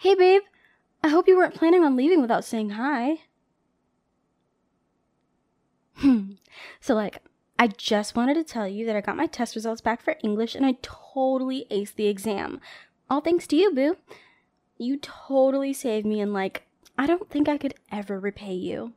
Hey, babe. I hope you weren't planning on leaving without saying hi. So, I just wanted to tell you that I got my test results back for English and I totally aced the exam. All thanks to you, boo. You totally saved me and, I don't think I could ever repay you.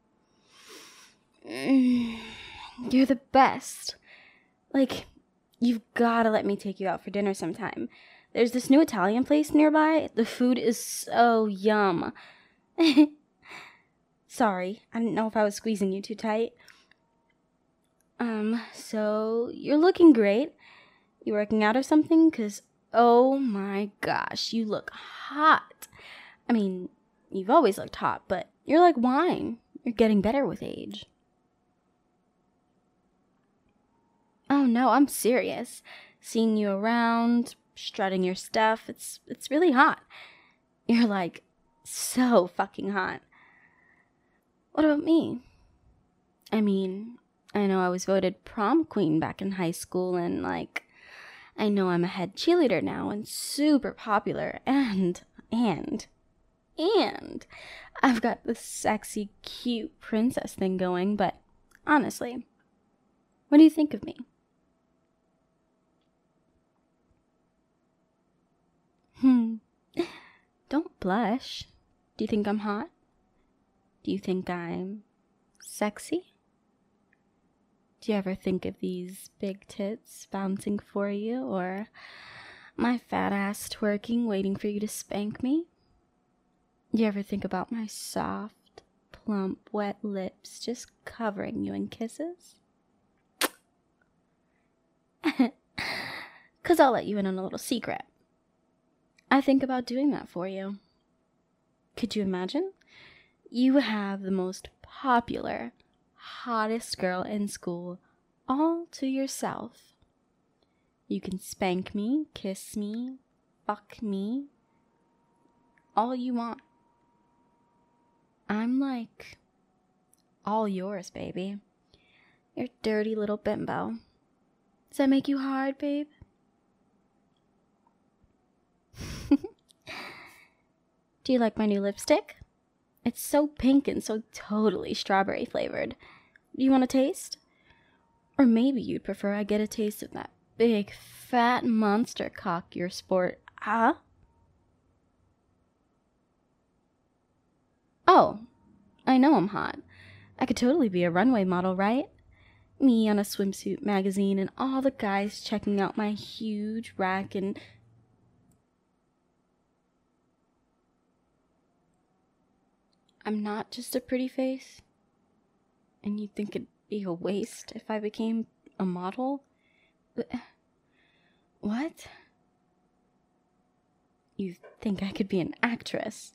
You're the best. You've gotta let me take you out for dinner sometime. There's this new Italian place nearby. The food is so yum. Sorry, I didn't know if I was squeezing you too tight. So you're looking great. You working out or something? 'Cause, oh my gosh, you look hot. I mean, you've always looked hot, but you're like wine. You're getting better with age. Oh no, I'm serious. Seeing you around, strutting your stuff, it's really hot. You're so fucking hot. What about me? I mean, I know I was voted prom queen back in high school and I know I'm a head cheerleader now and super popular and I've got the sexy, cute princess thing going, but honestly, what do you think of me? Don't blush. Do you think I'm hot? Do you think I'm sexy? Do you ever think of these big tits bouncing for you, or my fat ass twerking waiting for you to spank me? Do you ever think about my soft, plump, wet lips just covering you in kisses? 'Cause I'll let you in on a little secret. I think about doing that for you. Could you imagine? You have the most popular, hottest girl in school all to yourself. You can spank me, kiss me, fuck me, all you want. I'm all yours, baby. Your dirty little bimbo. Does that make you hard, babe? Do you like my new lipstick? It's so pink and so totally strawberry flavored. Do you want a taste? Or maybe you'd prefer I get a taste of that big, fat monster cock your sport, huh? Oh, I know I'm hot. I could totally be a runway model, right? Me on a swimsuit magazine and all the guys checking out my huge rack and... I'm not just a pretty face? And you think it'd be a waste if I became a model? What? You think I could be an actress?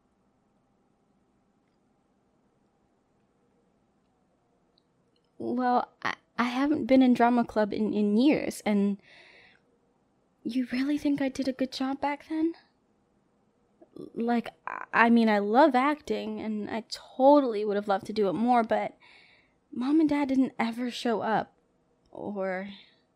Well, I haven't been in drama club in years, and you really think I did a good job back then? I mean, I love acting, and I totally would have loved to do it more, but Mom and Dad didn't ever show up. Or...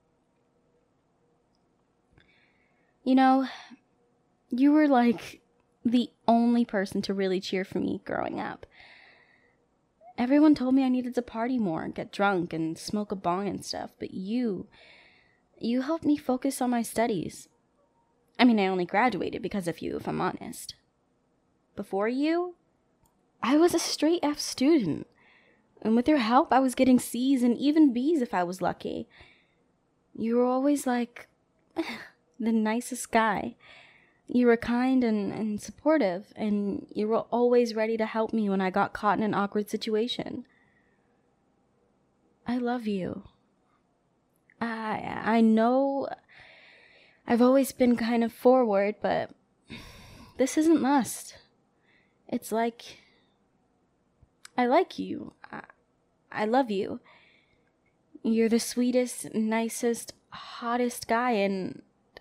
You know, you were the only person to really cheer for me growing up. Everyone told me I needed to party more and get drunk and smoke a bong and stuff, but you helped me focus on my studies. I mean, I only graduated because of you, if I'm honest. Before you, I was a straight F student. And with your help, I was getting C's and even B's if I was lucky. You were always the nicest guy. You were kind and supportive, and you were always ready to help me when I got caught in an awkward situation. I love you. I know I've always been kind of forward, but this isn't lust. It's I like you. I love you. You're the sweetest, nicest, hottest guy, and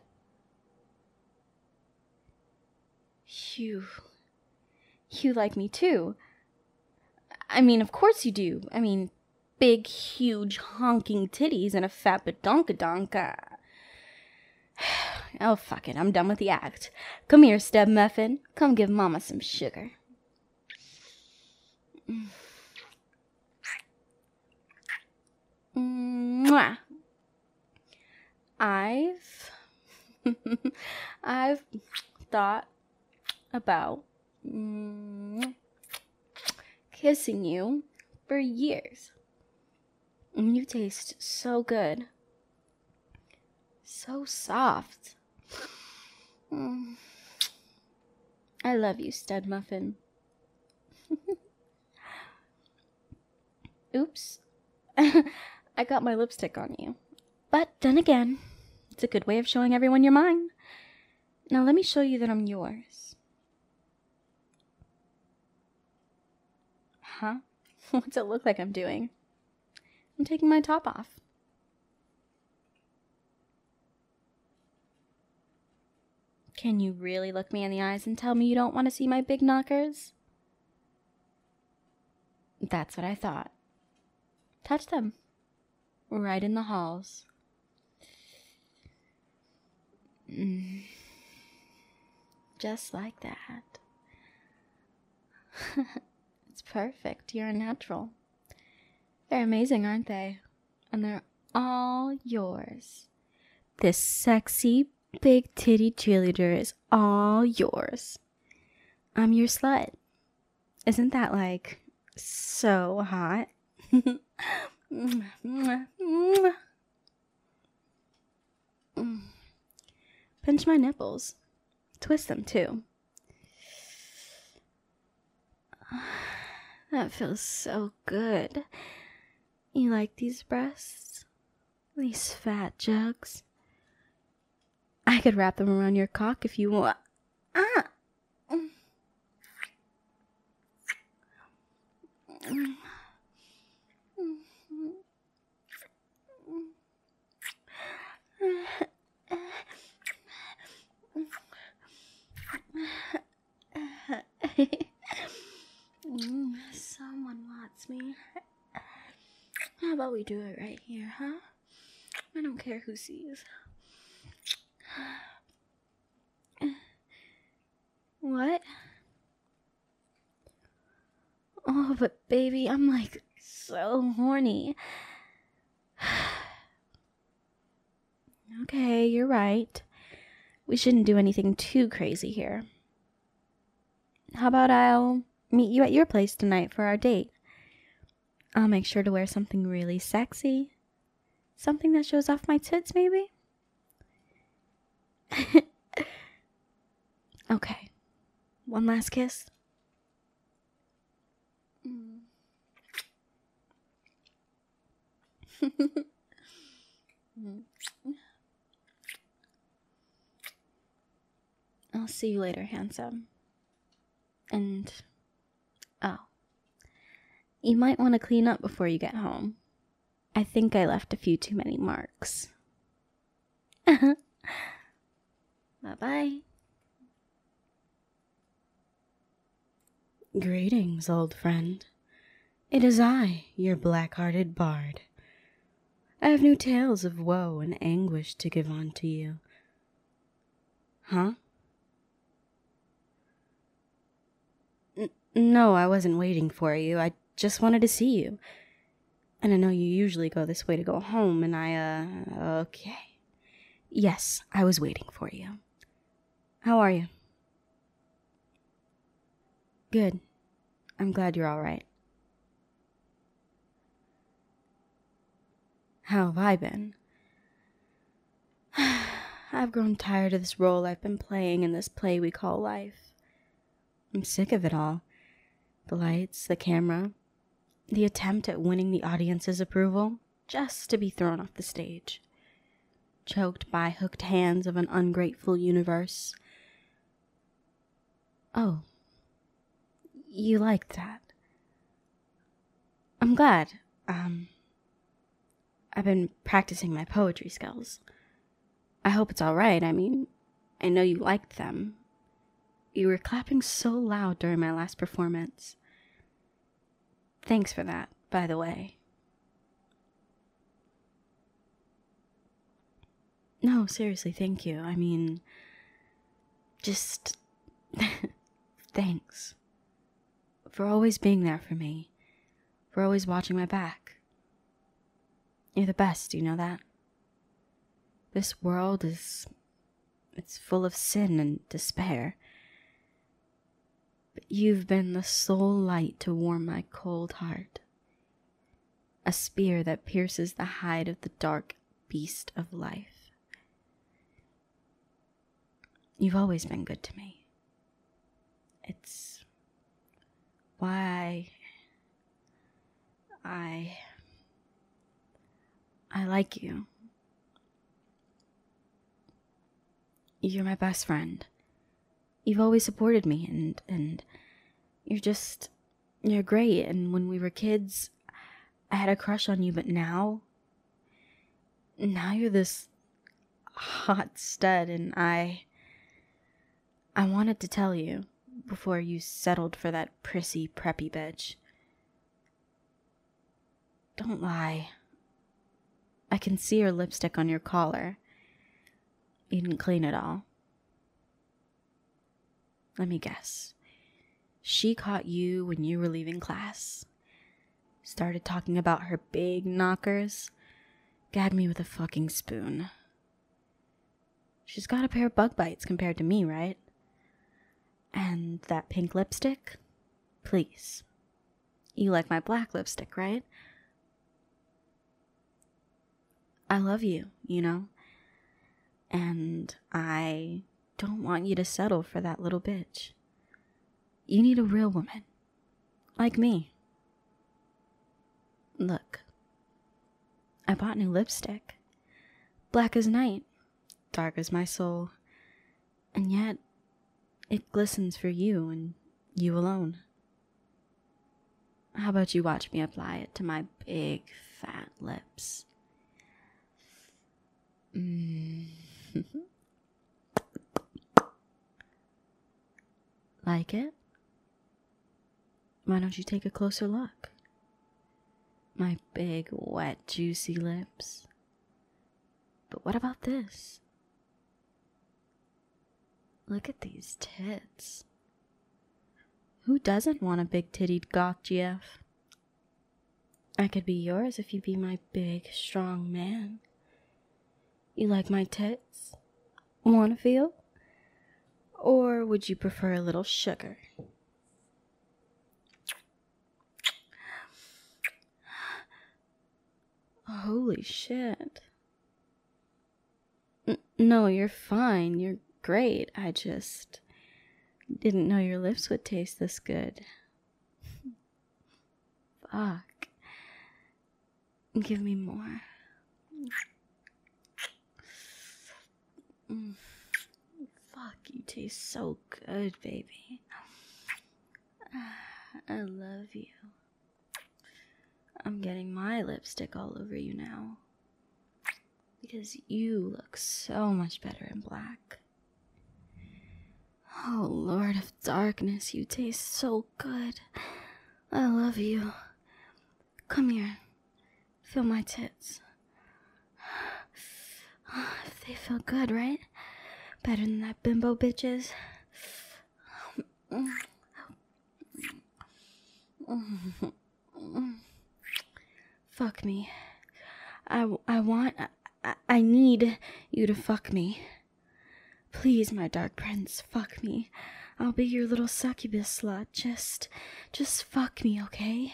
you like me too. I mean, of course you do. I mean, big, huge, honking titties and a fat badonkadonk. Oh, fuck it. I'm done with the act. Come here, Stub Muffin. Come give Mama some sugar. Mwah. I've thought about kissing you for years. And you taste so good. So soft. I love you, Stud Muffin. Oops. I got my lipstick on you. But then again, it's a good way of showing everyone you're mine. Now let me show you that I'm yours. Huh? What's it look like I'm doing? I'm taking my top off. Can you really look me in the eyes and tell me you don't want to see my big knockers? That's what I thought. Touch them. Right in the halls. Just like that. It's perfect. You're a natural. They're amazing, aren't they? And they're all yours. This sexy, big titty cheerleader is all yours. I'm your slut. Isn't that, like, so hot? Pinch my nipples. Twist them, too. That feels so good. You like these breasts? These fat jugs? I could wrap them around your cock if you want. Ah! Someone wants me. How about we do it right here, huh? I don't care who sees. What? Oh, but baby, I'm like so horny. Okay, you're right. We shouldn't do anything too crazy here. How about I'll meet you at your place tonight for our date? I'll make sure to wear something really sexy. Something that shows off my tits, maybe? Okay. One last kiss. I'll see you later, handsome. And, oh, you might want to clean up before you get home. I think I left a few too many marks. Bye-bye. Greetings, old friend. It is I, your black-hearted bard. I have new tales of woe and anguish to give unto you. Huh? No, I wasn't waiting for you. I just wanted to see you. And I know you usually go this way to go home, and okay. Yes, I was waiting for you. How are you? Good. I'm glad you're all right. How have I been? I've grown tired of this role I've been playing in this play we call life. I'm sick of it all. The lights, the camera, the attempt at winning the audience's approval, just to be thrown off the stage. Choked by hooked hands of an ungrateful universe. Oh. You liked that. I'm glad. I've been practicing my poetry skills. I hope it's alright. I mean, I know you liked them. You were clapping so loud during my last performance. Thanks for that, by the way. No, seriously, thank you. I mean, just thanks for always being there for me, for always watching my back. You're the best, you know that? This world it's full of sin and despair. But you've been the sole light to warm my cold heart. A spear that pierces the hide of the dark beast of life. You've always been good to me. It's why I like you. You're my best friend. You've always supported me, and you're great. And when we were kids, I had a crush on you, but now you're this hot stud, and I wanted to tell you before you settled for that prissy, preppy bitch. Don't lie. I can see your lipstick on your collar. You didn't clean it all. Let me guess. She caught you when you were leaving class. Started talking about her big knockers. Gagged me with a fucking spoon. She's got a pair of bug bites compared to me, right? And that pink lipstick? Please. You like my black lipstick, right? I love you, you know? And I don't want you to settle for that little bitch. You need a real woman. Like me. Look. I bought new lipstick. Black as night. Dark as my soul. And yet, it glistens for you and you alone. How about you watch me apply it to my big, fat lips? Like it? Why don't you take a closer look? My big, wet, juicy lips. But what about this? Look at these tits. Who doesn't want a big-tittied goth GF? I could be yours if you be my big, strong man. You like my tits? Wanna feel? Or would you prefer a little sugar? Holy shit. No, you're fine. You're great. I just didn't know your lips would taste this good. Fuck. Give me more. Fuck, you taste so good, baby. I love you. I'm getting my lipstick all over you now. Because you look so much better in black. Oh, Lord of Darkness, you taste so good. I love you. Come here. Feel my tits. They feel good, right? Better than that bimbo bitches. Fuck me. I need you to fuck me. Please, my dark prince, fuck me. I'll be your little succubus slut. Just fuck me, okay?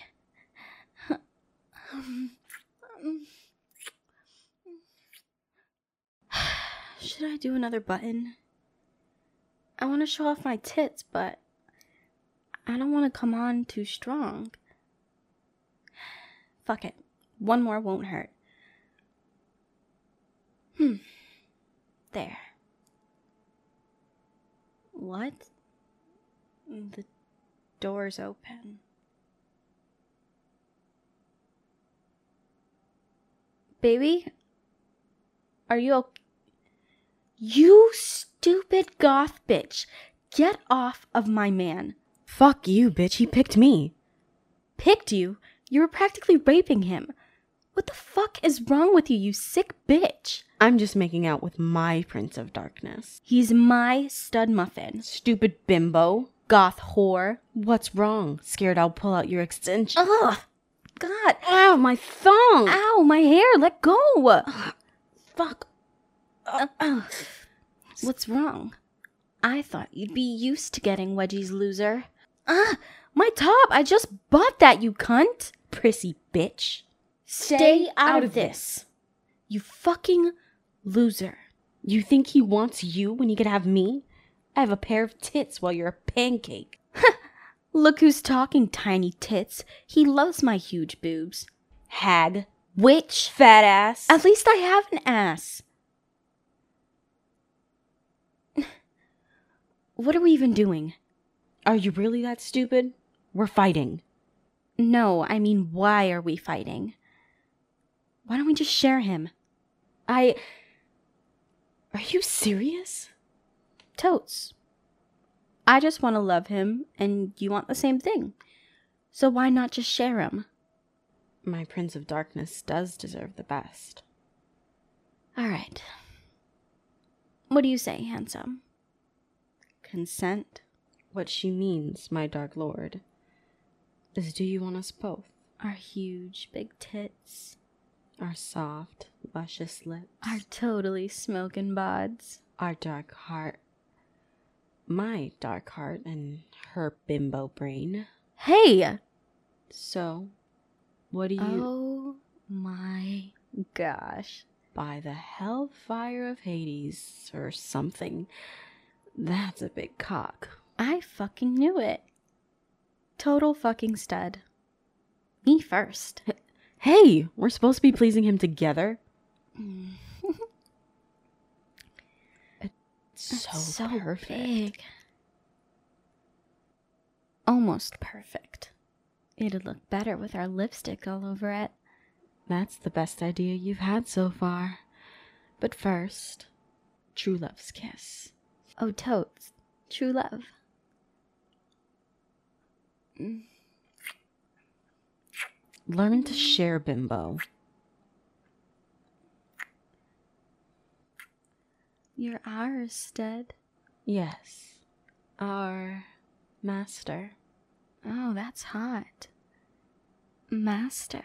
Should I do another button? I want to show off my tits, but I don't want to come on too strong. Fuck it. One more won't hurt. There. What? The door's open. Baby? Are you okay? You stupid goth bitch. Get off of my man. Fuck you, bitch. He picked me. Picked you? You were practically raping him. What the fuck is wrong with you, you sick bitch? I'm just making out with my Prince of Darkness. He's my stud muffin. Stupid bimbo. Goth whore. What's wrong? Scared I'll pull out your extension? Ugh! God! Ow, my thumb! Ow, my hair! Let go! Fuck. What's wrong? I thought you'd be used to getting wedgies, loser. My top! I just bought that, you cunt! Prissy bitch. Stay out of this. You fucking loser. You think he wants you when he could have me? I have a pair of tits while you're a pancake. Look who's talking, tiny tits. He loves my huge boobs. Hag. Witch. Fat ass. At least I have an ass. What are we even doing? Are you really that stupid? We're fighting. No, I mean, why are we fighting? Why don't we just share him? Are you serious? Totes. I just want to love him, and you want the same thing. So why not just share him? My Prince of Darkness does deserve the best. All right. What do you say, handsome? Consent? What she means, my Dark Lord, is do you want us both? Our huge big tits. Our soft, luscious lips. Our totally smoking bods. Our dark heart. My dark heart and her bimbo brain. Hey! So, what do you... Oh my gosh. By the hellfire of Hades, or something. That's a big cock. I fucking knew it. Total fucking stud. Me first. Hey, we're supposed to be pleasing him together. It's so perfect. Big. Almost perfect. It'd look better with our lipstick all over it. That's the best idea you've had so far. But first, true love's kiss. Oh, totes. True love. Learn to share, bimbo. You're ours, stud. Yes. Our master. Oh, that's hot. Master.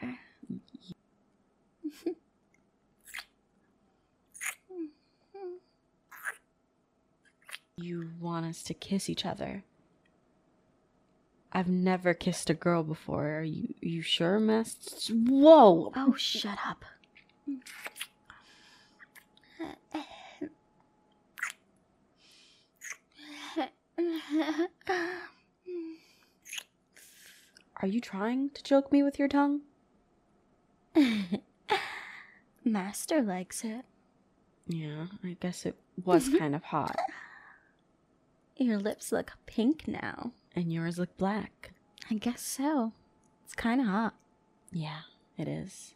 You want us to kiss each other? I've never kissed a girl before. Are you sure, Master? Whoa! Oh, shut up. Are you trying to choke me with your tongue? Master likes it. Yeah, I guess it was kind of hot. Your lips look pink now. And yours look black. I guess so. It's kind of hot. Yeah, it is.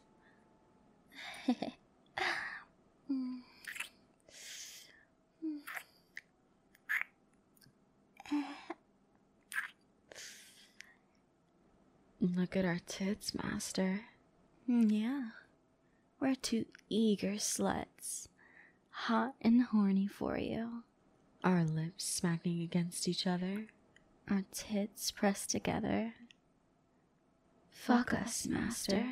Look at our tits, Master. Yeah. We're two eager sluts. Hot and horny for you. Our lips smacking against each other. Our tits pressed together. Fuck us, Master.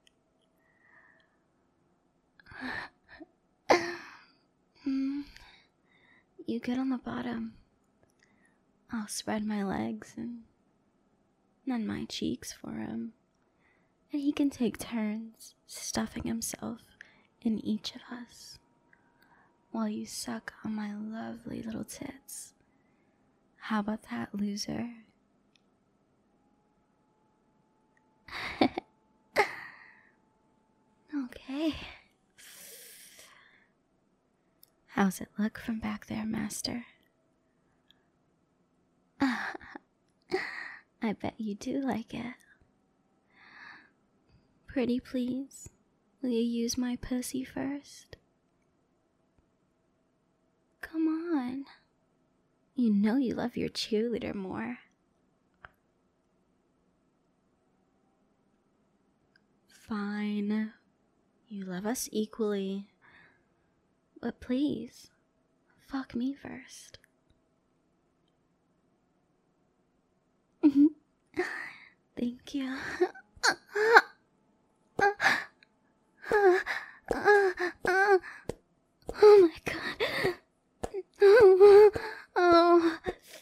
You get on the bottom. I'll spread my legs and then my cheeks for him. And he can take turns stuffing himself in each of us while you suck on my lovely little tits. How about that, loser? Okay. How's it look from back there, Master? I bet you do like it. Pretty please, will you use my pussy first? Come on. You know you love your cheerleader more. Fine. You love us equally. But please, fuck me first. Thank you. Oh my god. Oh.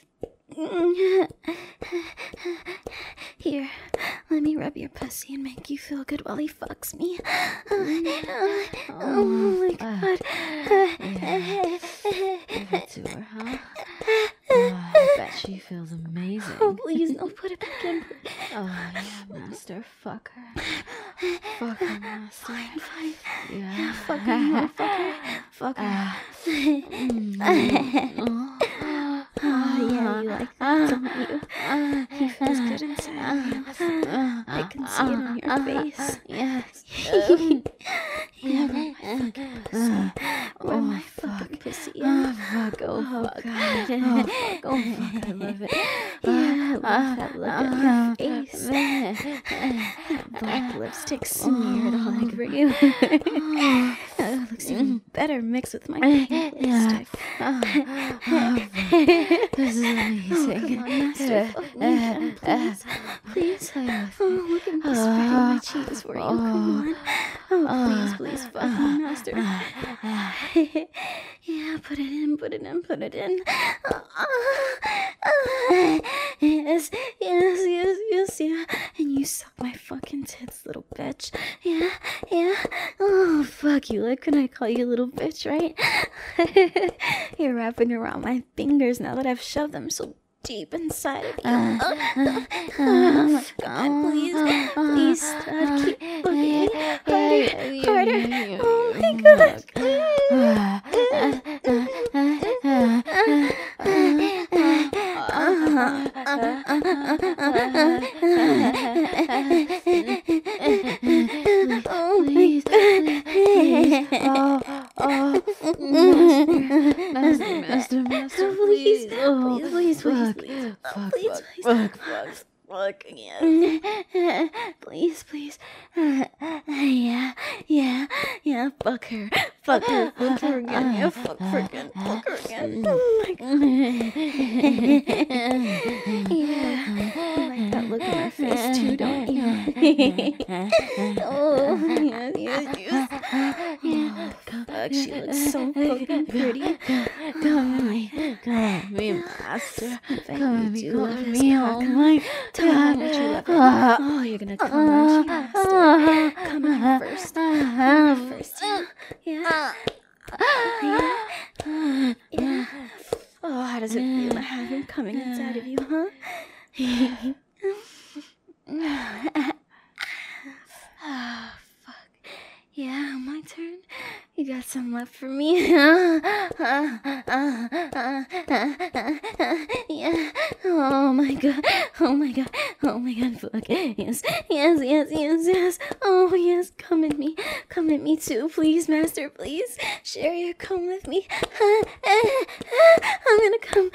Here, let me rub your pussy and make you feel good while he fucks me. Oh my god. Give it to her, huh? I bet she feels amazing. Oh, please, no, put it back in. Oh, yeah, Master. Fuck her. Fuck her, Master. Fine. Yeah. Fuck her, motherfucker. Fuck her. Oh, yeah, you like that, don't you? He feels good inside you. I can see it on your face. Yes. Yeah, where my fucking pussy is. Oh, fuck. Oh, Oh, fuck. God. Oh, fuck. Oh, fuck. I love it. Yeah, I love that look on your face. That black lipstick smeared all over you. That looks even better mixed with my pink lipstick. This is Oh, amazing. come on, Master. Fuck me again, please. Please. Oh, look at me spreading my cheeks for you. Come on. Oh, please, fuck me, Master. Yeah, put it in. Yes. And you suck my fucking tits, little bitch. Yeah. Oh, fuck, you like when I call you little bitch, right? You're wrapping around my fingers now that I've shoved them so deep inside of you. Oh, God, please, stop, keep fucking harder. Oh my God. Oh, Please. Master, please. Please. Fuck again. Please. Yeah, fuck her again. Yeah, fuck her again. Oh my God. Yeah, you like that look on her face too, don't you? Oh, yes. Yeah, fuck, she looks so fucking pretty. Come at me, Master. Come at me, You come love at this me, cock, oh huh? my Tell me how God. much you love it. Oh, you're gonna come, aren't you, Master? Come here first. Yeah. Oh, how does it feel to have him coming inside of you, huh? Oh, fuck. Yeah, my turn. You got some left for me? Yeah. Oh my god. Fuck. Yes. Oh yes. Come at me too, please, Master. Please share your cum with me. I'm gonna come.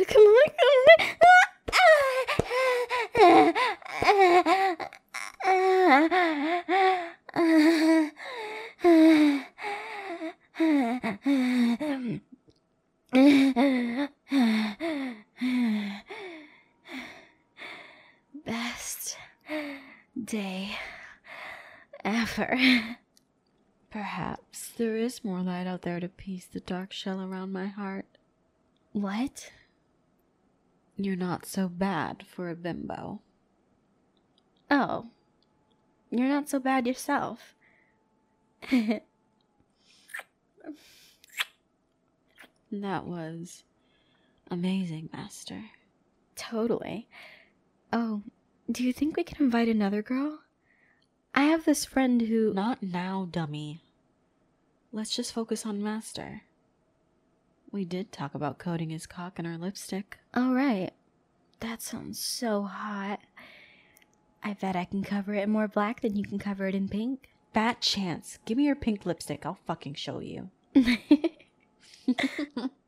Best day ever. Perhaps there is more light out there to piece the dark shell around my heart. What? You're not so bad for a bimbo. Oh. You're not so bad yourself. That was amazing, Master. Totally. Oh, do you think we can invite another girl? I have this friend who... Not now, dummy. Let's just focus on Master. We did talk about coating his cock in our lipstick. All right. That sounds so hot. I bet I can cover it in more black than you can cover it in pink. Fat chance. Give me your pink lipstick. I'll fucking show you.